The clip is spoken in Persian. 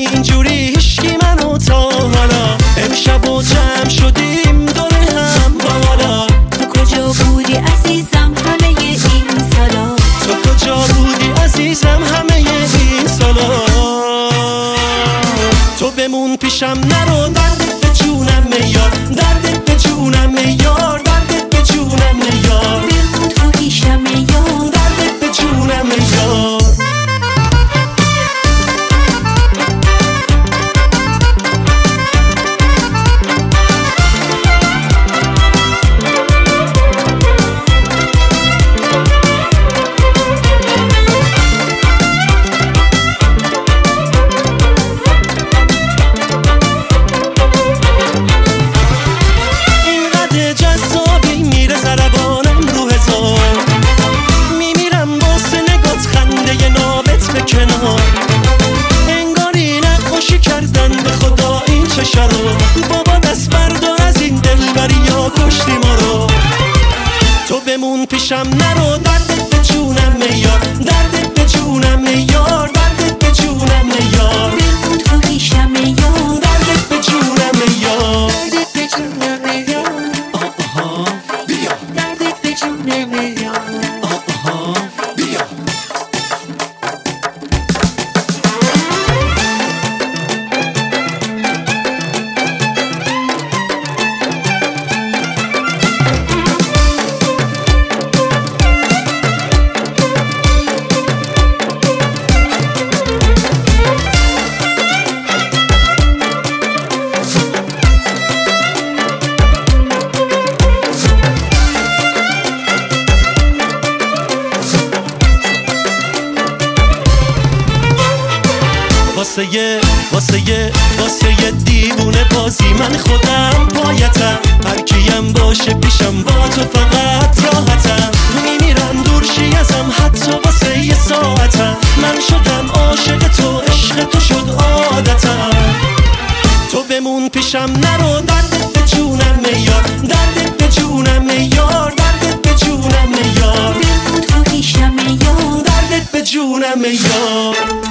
اینجوری هیچکی منو تا حالا. امشب و جمع شدیم دور هم بالا. تو کجا بودی عزیزم همه این سالا؟ تو کجا بودی عزیزم همه این سالا؟ تو بمون پیشم نرو، دردت به جونم میار، دردت به جونم میار، دردت به جونم میار. بمون تو پیشم میار، دردت به جونم میار. انگاری نقاشی کردن به خدا این چشا رو. بابا دست بردار از این دلبری یا کشتی ما رو. تو بمون پیشم نرو، دردت به جونم میار، دردت به جونم میار، دردت به جونم میار. بمون تو پیشم میار، دردت به جونم میار، دردت به جونم میار. آها بیا، دردت به جونم میار. آها بیا. واسه یه دیوونه بازی من خودم پایتم. هر کیم باشه پیشم با تو فقط راحتم. میمیرم دور شی ازم حتی واسه یه ساعتم. من شدم عاشق تو، عشق تو شد عادتم. تو بمون پیشم نرو، دردت به جونم میار، دردت به جونم میار، دردت به جونم میار. بمون تو پیشم میار، دردت به جونم میار.